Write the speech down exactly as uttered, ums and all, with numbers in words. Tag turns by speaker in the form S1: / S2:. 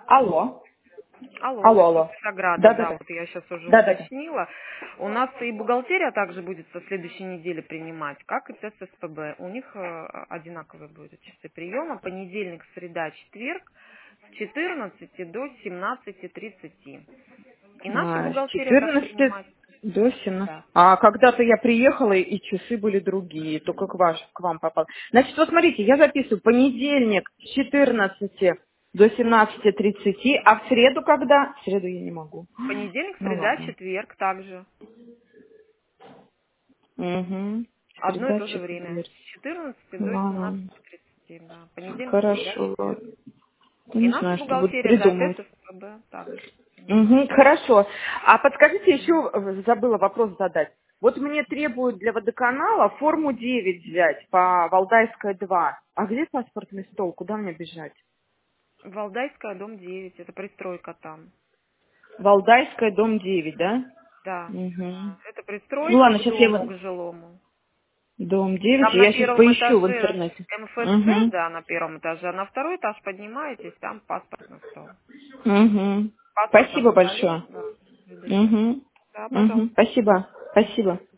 S1: Алло.
S2: Алло,
S1: Алло,
S2: это
S1: алло.
S2: Цветограда, да,
S1: Да-да-да.
S2: вот я сейчас уже
S1: Да-да-да.
S2: уточнила. У нас и бухгалтерия также будет со следующей недели принимать, как и ЦСПБ. У них э, одинаковые будут часы приема. Понедельник, среда, четверг с четырнадцати до семнадцати тридцати. И наша
S1: А, с
S2: бухгалтерия так
S1: четырнадцати
S2: принимает.
S1: до семнадцати.
S2: Да.
S1: А когда-то я приехала, и часы были другие, только к, ваш, к вам попал. Значит, вот смотрите, я записываю понедельник с четырнадцати до семнадцати тридцати, а в среду когда? В среду я не могу.
S2: Понедельник,
S1: Ну
S2: среда,
S1: ладно.
S2: четверг также.
S1: Угу.
S2: Одно и
S1: Среда,
S2: то же время.
S1: четверг.
S2: С четырнадцати до
S1: Ладно.
S2: семнадцати тридцати. Да. Понедельник, среда,
S1: Хорошо,
S2: четверг.
S1: ладно. Я
S2: И
S1: не
S2: наша
S1: знаю, что буду
S2: бухгалтерия, да,
S1: придумывать.
S2: ЦСПБ также принимает.
S1: Угу, хорошо. А подскажите, еще э, забыла вопрос задать. Вот мне требуют для водоканала форму девять взять по Валдайская два. А где паспортный стол? Куда мне бежать?
S2: Валдайская, дом девять, это пристройка там.
S1: Валдайская, дом девять, да?
S2: Да,
S1: Угу.
S2: да. Это
S1: Ну
S2: пристройка
S1: ладно,
S2: к
S1: сейчас я
S2: дому,
S1: его...
S2: к жилому.
S1: Дом девять,
S2: Там на
S1: я сейчас
S2: первом
S1: поищу в
S2: этаже
S1: интернете.
S2: МФЦ,
S1: Угу.
S2: да, на первом этаже, а на второй этаж поднимаетесь, там паспортный стол.
S1: Угу.
S2: В
S1: Спасибо
S2: паспортном столе,
S1: большое.
S2: да, выдают.
S1: Угу.
S2: Да,
S1: Угу.
S2: пожалуйста.
S1: Спасибо. Спасибо.